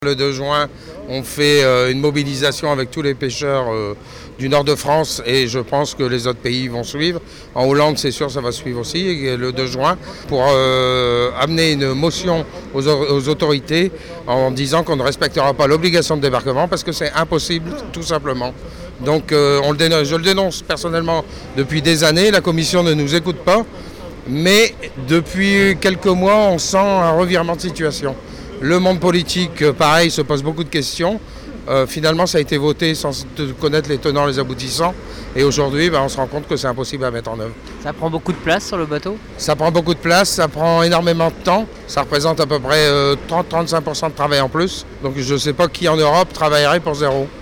Le 2 juin, on fait une mobilisation avec tous les pêcheurs du nord de France et je pense que les autres pays vont suivre. En Hollande, c'est sûr, ça va suivre aussi, et le 2 juin, pour amener une motion aux autorités en disant qu'on ne respectera pas l'obligation de débarquement parce que c'est impossible, tout simplement. Donc je le dénonce personnellement depuis des années, la commission ne nous écoute pas, mais depuis quelques mois, on sent un revirement de situation. Le monde politique, pareil, se pose beaucoup de questions. Finalement, ça a été voté sans connaître les tenants, les aboutissants. Et aujourd'hui, on se rend compte que c'est impossible à mettre en œuvre. Ça prend beaucoup de place sur le bateau ? Ça prend beaucoup de place, ça prend énormément de temps. Ça représente à peu près 30-35% de travail en plus. Donc je ne sais pas qui en Europe travaillerait pour zéro.